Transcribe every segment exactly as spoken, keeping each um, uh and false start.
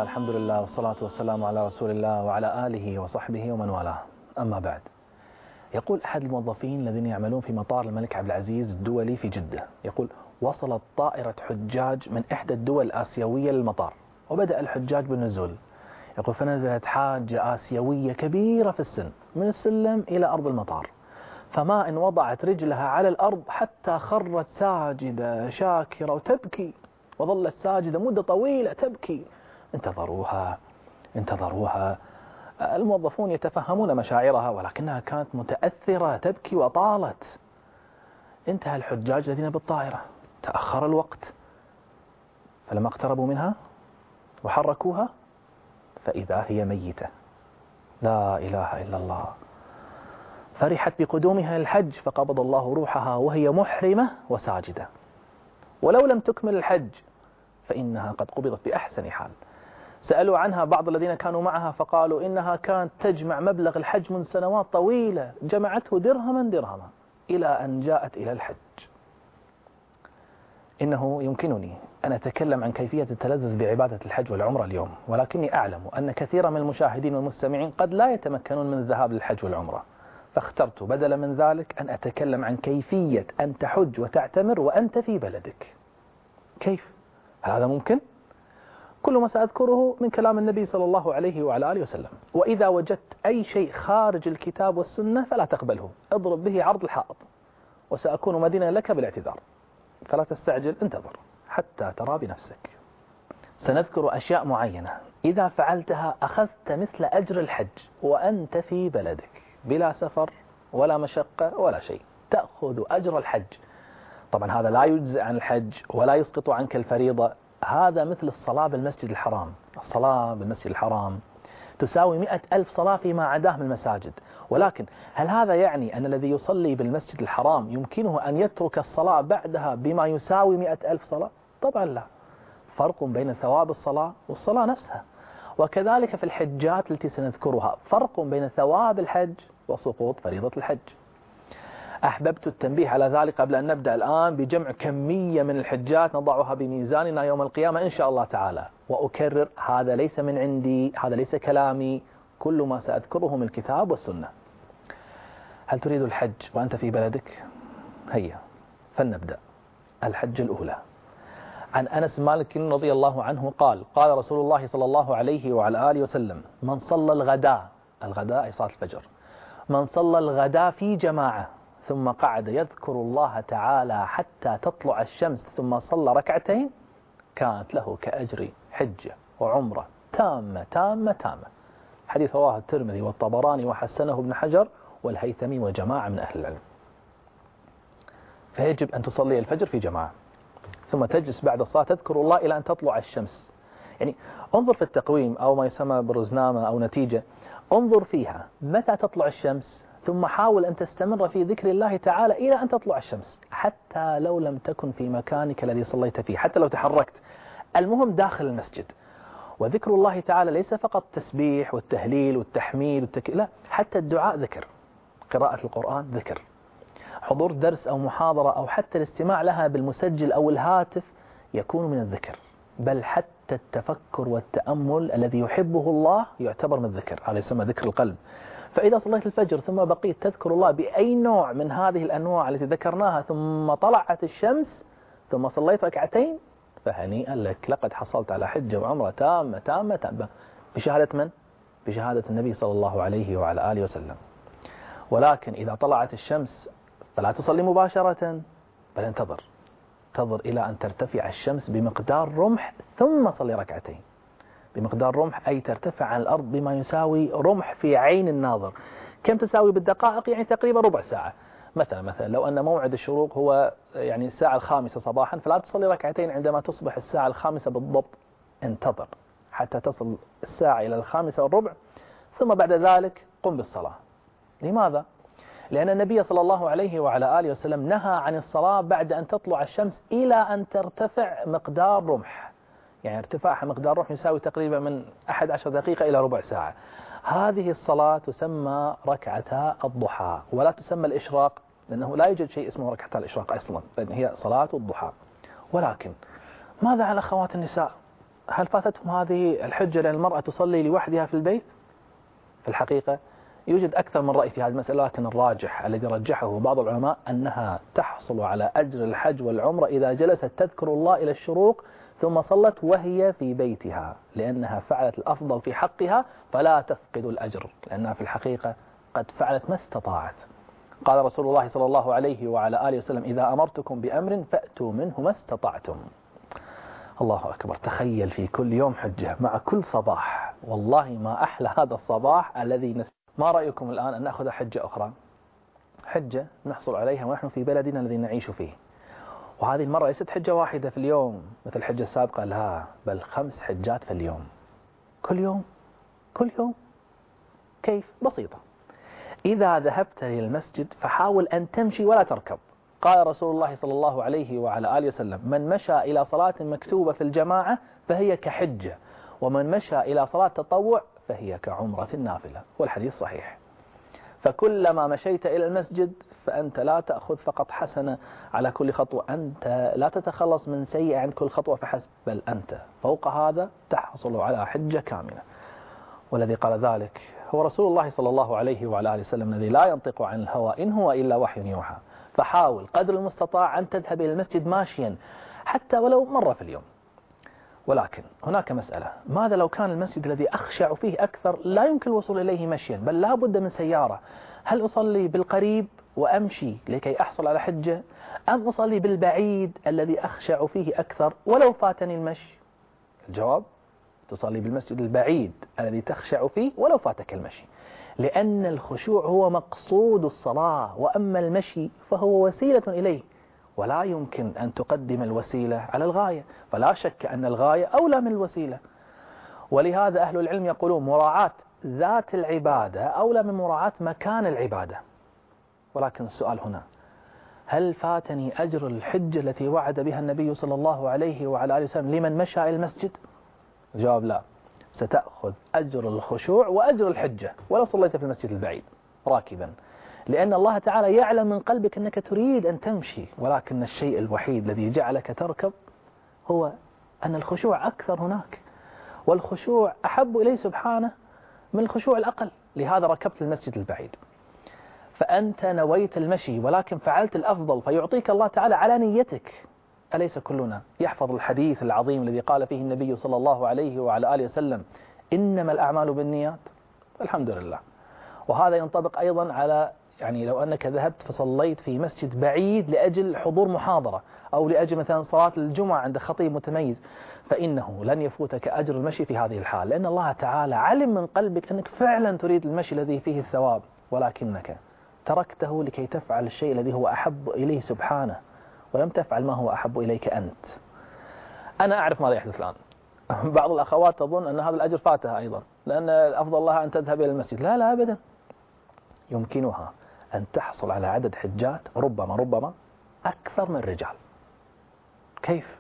الحمد لله والصلاة والسلام على رسول الله وعلى آله وصحبه ومن والاه. أما بعد، يقول أحد الموظفين الذين يعملون في مطار الملك عبد العزيز الدولي في جدة، يقول وصلت طائرة حجاج من إحدى الدول الآسيوية للمطار، وبدأ الحجاج بالنزول. يقول فنزلت حاجة آسيوية كبيرة في السن من السلم إلى أرض المطار، فما إن وضعت رجلها على الأرض حتى خرت ساجدة شاكرة وتبكي، وظلت ساجدة مدة طويلة تبكي. انتظروها انتظروها الموظفون يتفهمون مشاعرها، ولكنها كانت متأثرة تبكي وطالت. انتهى الحجاج الذين بالطائرة، تأخر الوقت، فلما اقتربوا منها وحركوها فإذا هي ميتة. لا إله إلا الله. فرحت بقدومها الحج فقبض الله روحها وهي محرمة وساجدة، ولو لم تكمل الحج فإنها قد قبضت بأحسن حال. سألوا عنها بعض الذين كانوا معها فقالوا إنها كانت تجمع مبلغ الحج من سنوات طويلة، جمعته درهما درهما إلى أن جاءت إلى الحج. إنه يمكنني أن أتكلم عن كيفية التلذذ بعبادة الحج والعمرة اليوم، ولكني أعلم أن كثيرا من المشاهدين والمستمعين قد لا يتمكنون من الذهاب للحج والعمرة، فاخترت بدلا من ذلك أن أتكلم عن كيفية أن تحج وتعتمر وأنت في بلدك. كيف؟ هذا ممكن؟ كل ما سأذكره من كلام النبي صلى الله عليه وعلى آله وسلم، وإذا وجدت أي شيء خارج الكتاب والسنة فلا تقبله، اضرب به عرض الحائط، وسأكون مدينا لك بالاعتذار، فلا تستعجل، انتظر حتى ترى بنفسك. سنذكر أشياء معينة إذا فعلتها أخذت مثل أجر الحج وأنت في بلدك بلا سفر ولا مشقة ولا شيء، تأخذ أجر الحج. طبعا هذا لا يجزئ عن الحج ولا يسقط عنك الفريضة. هذا مثل الصلاة بالمسجد الحرام. الصلاة بالمسجد الحرام تساوي مئة ألف صلاة فيما عداه من المساجد، ولكن هل هذا يعني أن الذي يصلي بالمسجد الحرام يمكنه أن يترك الصلاة بعدها بما يساوي مئة ألف صلاة؟ طبعا لا. فرق بين ثواب الصلاة والصلاة نفسها. وكذلك في الحجات التي سنذكرها فرق بين ثواب الحج وسقوط فريضة الحج. أحببت التنبيه على ذلك قبل أن نبدأ الآن بجمع كمية من الحجات نضعها بميزاننا يوم القيامة إن شاء الله تعالى. وأكرر، هذا ليس من عندي، هذا ليس كلامي، كل ما سأذكره من الكتاب والسنة. هل تريد الحج وأنت في بلدك؟ هيا فلنبدأ. الحج الأولى. عن أنس مالك رضي الله عنه قال قال رسول الله صلى الله عليه وعلى آله وسلم: من صلى الغداء، الغداء أي صلاة الفجر، من صلى الغداء في جماعة ثم قعد يذكر الله تعالى حتى تطلع الشمس ثم صلى ركعتين كانت له كأجر حجة وعمرة تامة تامة تامة. حديث رواه الترمذي والطبراني وحسنه ابن حجر والهيثمي وجماعة من أهل العلم. فيجب أن تصلي الفجر في جماعة، ثم تجلس بعد الصلاة تذكر الله إلى أن تطلع الشمس. يعني انظر في التقويم أو ما يسمى برزنامة أو نتيجة، انظر فيها متى تطلع الشمس، ثم حاول أن تستمر في ذكر الله تعالى إلى أن تطلع الشمس، حتى لو لم تكن في مكانك الذي صليت فيه، حتى لو تحركت، المهم داخل المسجد. وذكر الله تعالى ليس فقط تسبيح والتهليل والتحميد والتك... لا، حتى الدعاء ذكر، قراءة القرآن ذكر، حضور درس أو محاضرة أو حتى الاستماع لها بالمسجل أو الهاتف يكون من الذكر، بل حتى التفكر والتأمل الذي يحبه الله يعتبر من الذكر، هذا يسمى ذكر القلب. فإذا صليت الفجر ثم بقيت تذكر الله بأي نوع من هذه الأنواع التي ذكرناها ثم طلعت الشمس ثم صليت ركعتين فهنيئا لك، لقد حصلت على حجة وعمرة تامة تامة تامة بشهادة من؟ بشهادة النبي صلى الله عليه وعلى آله وسلم. ولكن إذا طلعت الشمس فلا تصلي مباشرة، بل انتظر، انتظر إلى أن ترتفع الشمس بمقدار رمح ثم صلي ركعتين. بمقدار رمح أي ترتفع عن الأرض بما يساوي رمح في عين الناظر. كم تساوي بالدقائق؟ يعني تقريبا ربع ساعة. مثلا مثلا لو أن موعد الشروق هو يعني الساعة الخامسة صباحا، فلا تصلي ركعتين عندما تصبح الساعة الخامسة بالضبط، انتظر حتى تصل الساعة إلى الخامسة والربع، ثم بعد ذلك قم بالصلاة. لماذا؟ لأن النبي صلى الله عليه وعلى آله وسلم نهى عن الصلاة بعد أن تطلع الشمس إلى أن ترتفع مقدار رمح، يعني ارتفاعها مقدار رمح يساوي تقريبا من أحد عشر دقيقة إلى ربع ساعة. هذه الصلاة تسمى ركعتا الضحى، ولا تسمى الإشراق، لأنه لا يوجد شيء اسمه ركعتا الإشراق أصلا، لأن هي صلاة الضحى. ولكن ماذا على أخوات النساء؟ هل فاتتهم هذه الحجة لأن المرأة تصلي لوحدها في البيت؟ في الحقيقة يوجد أكثر من رأي في هذه المسألة، لكن الراجح الذي رجحه بعض العلماء أنها تحصل على أجر الحج والعمرة إذا جلست تذكر الله إلى الشروق ثم صلت وهي في بيتها، لأنها فعلت الأفضل في حقها فلا تفقد الأجر، لأنها في الحقيقة قد فعلت ما استطاعت. قال رسول الله صلى الله عليه وعلى آله وسلم: إذا أمرتكم بأمر فأتوا منه ما استطعتم. الله أكبر، تخيل في كل يوم حجة مع كل صباح، والله ما أحلى هذا الصباح الذي نس... ما رأيكم الآن أن نأخذ حجة أخرى، حجة نحصل عليها ونحن في بلدنا الذي نعيش فيه، وهذه المرة ليست حجة واحدة في اليوم مثل الحجة السابقة، لا بل خمس حجات في اليوم، كل يوم كل يوم. كيف؟ بسيطة، إذا ذهبت للمسجد فحاول أن تمشي ولا تركب. قال رسول الله صلى الله عليه وعلى آله وسلم: من مشى إلى صلاة مكتوبة في الجماعة فهي كحجة، ومن مشى إلى صلاة تطوع فهي كعمرة النافلة، والحديث صحيح. فكلما مشيت إلى المسجد فأنت لا تأخذ فقط حسنة على كل خطوة، أنت لا تتخلص من سيئة عند كل خطوة فحسب، بل أنت فوق هذا تحصل على حجة كاملة. والذي قال ذلك هو رسول الله صلى الله عليه وعلى آله وسلم الذي لا ينطق عن الهوى إن هو إلا وحي يوحى. فحاول قدر المستطاع أن تذهب إلى المسجد ماشيا حتى ولو مرة في اليوم. ولكن هناك مسألة، ماذا لو كان المسجد الذي أخشع فيه أكثر لا يمكن الوصول إليه مشيا بل لا بد من سيارة؟ هل أصلي بالقريب وأمشي لكي أحصل على حجة، أم أصلي بالبعيد الذي أخشع فيه أكثر ولو فاتني المشي؟ الجواب: تصلي بالمسجد البعيد الذي تخشع فيه ولو فاتك المشي، لأن الخشوع هو مقصود الصلاة، وأما المشي فهو وسيلة إليه، ولا يمكن أن تقدم الوسيلة على الغاية، فلا شك أن الغاية أولى من الوسيلة. ولهذا أهل العلم يقولون مراعاة ذات العبادة أولى من مراعاة مكان العبادة. ولكن السؤال هنا: هل فاتني أجر الحجة التي وعد بها النبي صلى الله عليه وعلى آله وسلم لمن مشى إلى المسجد؟ الجواب: لا، ستأخذ أجر الخشوع وأجر الحجة ولو صليت في المسجد البعيد راكبا، لأن الله تعالى يعلم من قلبك أنك تريد أن تمشي، ولكن الشيء الوحيد الذي جعلك تركب هو أن الخشوع أكثر هناك، والخشوع أحب إليه سبحانه من الخشوع الأقل، لهذا ركبت المسجد البعيد. فأنت نويت المشي ولكن فعلت الأفضل فيعطيك الله تعالى على نيتك. أليس كلنا يحفظ الحديث العظيم الذي قال فيه النبي صلى الله عليه وعلى آله وسلم: إنما الأعمال بالنيات؟ الحمد لله. وهذا ينطبق أيضا على، يعني لو أنك ذهبت فصليت في مسجد بعيد لأجل حضور محاضرة أو لأجل مثلا صلاة الجمعة عند خطيب متميز، فإنه لن يفوتك أجر المشي في هذه الحال، لأن الله تعالى علم من قلبك أنك فعلا تريد المشي الذي فيه الثواب، ولكنك تركته لكي تفعل الشيء الذي هو أحب إليه سبحانه، ولم تفعل ما هو أحب إليك أنت. أنا أعرف ماذا يحدث الآن. بعض الأخوات تظن أن هذا الأجر فاتها أيضا، لأن الأفضل لها أن تذهب إلى المسجد. لا لا أبدا، يمكنها أن تحصل على عدد حجات ربما ربما أكثر من الرجال. كيف؟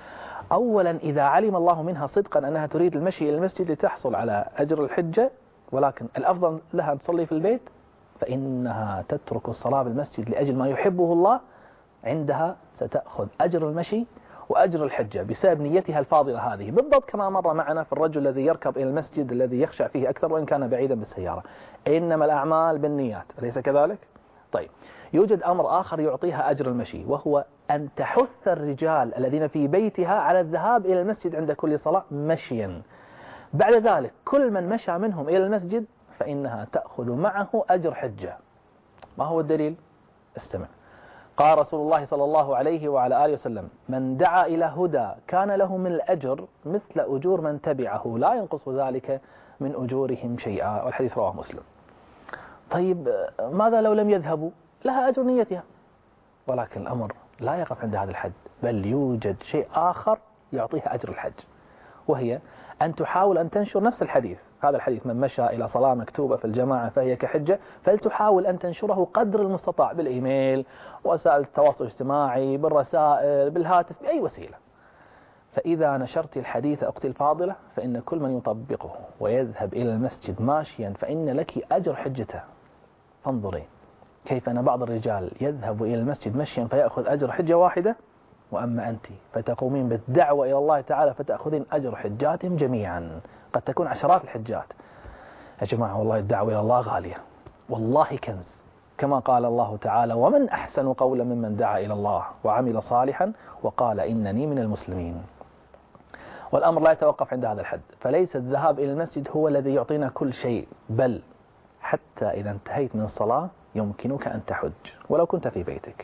أولا إذا علم الله منها صدقا أنها تريد المشي إلى المسجد لتحصل على أجر الحجة، ولكن الأفضل لها أن تصلي في البيت، فإنها تترك الصلاة بالمسجد لأجل ما يحبه الله، عندها ستأخذ أجر المشي وأجر الحجة بسبب نيتها الفاضلة هذه، بالضبط كما مر معنا في الرجل الذي يركب إلى المسجد الذي يخشع فيه أكثر وإن كان بعيدا بالسيارة. إنما الأعمال بالنيات، أليس كذلك؟ طيب، يوجد أمر آخر يعطيها أجر المشي، وهو أن تحث الرجال الذين في بيتها على الذهاب إلى المسجد عند كل صلاة مشيا. بعد ذلك كل من مشى منهم إلى المسجد فإنها تأخذ معه أجر حجة. ما هو الدليل؟ استمع. قال رسول الله صلى الله عليه وعلى آله وسلم: من دعا إلى هدى كان له من الأجر مثل أجور من تبعه لا ينقص ذلك من أجورهم شيئا، والحديث رواه مسلم. طيب ماذا لو لم يذهبوا؟ لها أجر نيتها، ولكن الأمر لا يقف عند هذا الحد، بل يوجد شيء آخر يعطيها أجر الحج، وهي أن تحاول أن تنشر نفس الحديث. هذا الحديث: من مشى إلى صلاة مكتوبة في الجماعة فهي كحجة، فلتحاول أن تنشره قدر المستطاع بالإيميل، وسائل التواصل الاجتماعي، بالرسائل، بالهاتف، بأي وسيلة. فإذا نشرت الحديث أختي الفاضلة فإن كل من يطبقه ويذهب إلى المسجد ماشيا فإن لك أجر حجته. فانظري كيف أن بعض الرجال يذهب إلى المسجد مشيا فيأخذ أجر حجة واحدة، وأما أنت فتقومين بالدعوة إلى الله تعالى فتأخذين أجر حجاتهم جميعا، قد تكون عشرات الحجات. يا جماعة والله الدعوة إلى الله غالية، والله كنز، كما قال الله تعالى: ومن أحسن قولا ممن دعا إلى الله وعمل صالحا وقال إنني من المسلمين. والأمر لا يتوقف عند هذا الحد، فليس الذهاب إلى المسجد هو الذي يعطينا كل شيء، بل حتى إذا انتهيت من الصلاة يمكنك أن تحج ولو كنت في بيتك.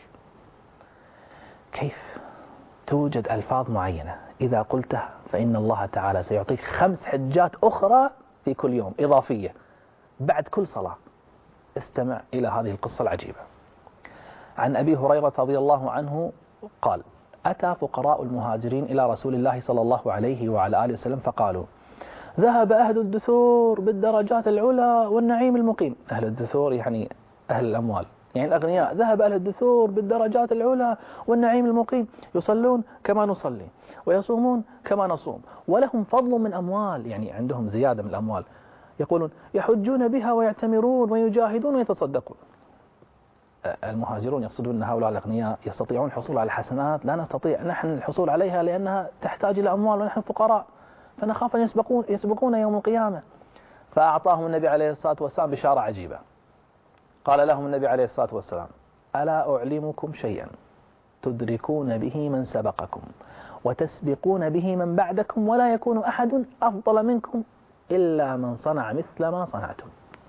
كيف؟ توجد ألفاظ معينة إذا قلتها فإن الله تعالى سيعطيك خمس حجات أخرى في كل يوم إضافية بعد كل صلاة. استمع إلى هذه القصة العجيبة. عن أبي هريرة رضي الله عنه قال: أتى فقراء المهاجرين إلى رسول الله صلى الله عليه وعلى آله وسلم فقالوا: ذهب أهل الدثور بالدرجات العلى والنعيم المقيم. أهل الدثور يعني أهل الأموال، يعني الأغنياء. ذهب أهل الدثور بالدرجات العلى والنعيم المقيم، يصلون كما نصلي ويصومون كما نصوم ولهم فضل من أموال، يعني عندهم زيادة من الأموال. يقولون: يحجون بها ويعتمرون ويجاهدون ويتصدقون. المهاجرون يقصدون أن هؤلاء الأغنياء يستطيعون الحصول على الحسنات لا نستطيع نحن الحصول عليها لأنها تحتاج إلى أموال ونحن فقراء، فنخاف أن يسبقون, يسبقون يوم القيامة. فأعطاهم النبي عليه الصلاة والسلام بشارة عجيبة. قال لهم النبي عليه الصلاة والسلام: ألا أعلمكم شيئا تدركون به من سبقكم وتسبقون به من بعدكم ولا يكون أحد أفضل منكم إلا من صنع مثل ما صنعتم.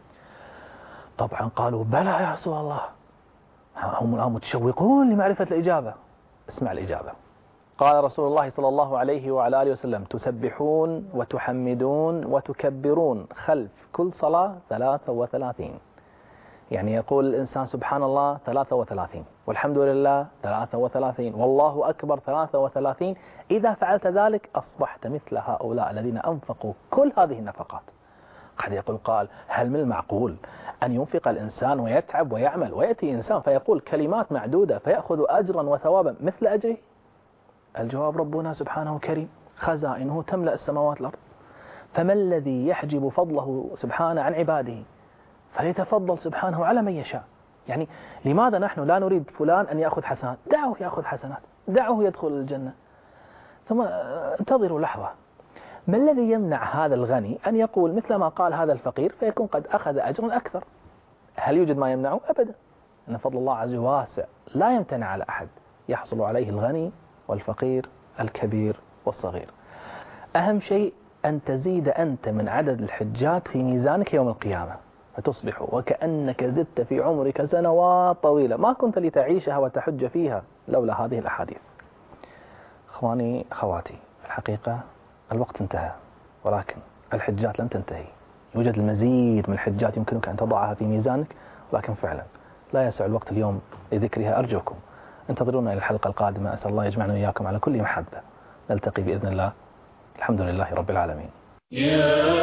طبعا قالوا: بلى يا رسول الله. هم الآن متشوقون لمعرفة الإجابة. اسمع الإجابة. قال رسول الله صلى الله عليه وعلى آله وسلم: تسبحون وتحمدون وتكبرون خلف كل صلاة ثلاثة وثلاثين. يعني يقول الإنسان سبحان الله ثلاثة وثلاثين، والحمد لله ثلاثة وثلاثين، والله أكبر ثلاثة وثلاثين. إذا فعلت ذلك أصبحت مثل هؤلاء الذين أنفقوا كل هذه النفقات. قد يقول قال: هل من المعقول أن ينفق الإنسان ويتعب ويعمل ويأتي إنسان فيقول كلمات معدودة فيأخذ أجرا وثوابا مثل أجره؟ الجواب: ربنا سبحانه كريم، خزائنه تملأ السماوات والأرض، فما الذي يحجب فضله سبحانه عن عباده؟ فليتفضل سبحانه على من يشاء. يعني لماذا نحن لا نريد فلان أن يأخذ حسنات؟ دعوه يأخذ حسنات، دعوه يدخل الجنة. ثم انتظروا لحظة، ما الذي يمنع هذا الغني أن يقول مثل ما قال هذا الفقير فيكون قد أخذ أجر أكثر؟ هل يوجد ما يمنعه؟ أبدا. أن فضل الله عز وجل واسع لا يمتنع على أحد، يحصل عليه الغني والفقير، الكبير والصغير. أهم شيء أن تزيد أنت من عدد الحجات في ميزانك يوم القيامة، فتصبح وكأنك زدت في عمرك سنوات طويلة ما كنت لتعيشها وتحج فيها لولا هذه الأحاديث. أخواني أخواتي، الحقيقة الوقت انتهى، ولكن الحجات لم تنتهي. يوجد المزيد من الحجات يمكنك أن تضعها في ميزانك، ولكن فعلا لا يسع الوقت اليوم لذكرها. أرجوكم انتظرونا إلى الحلقة القادمة. أسأل الله يجمعنا وإياكم على كل محبة. نلتقي بإذن الله. الحمد لله رب العالمين.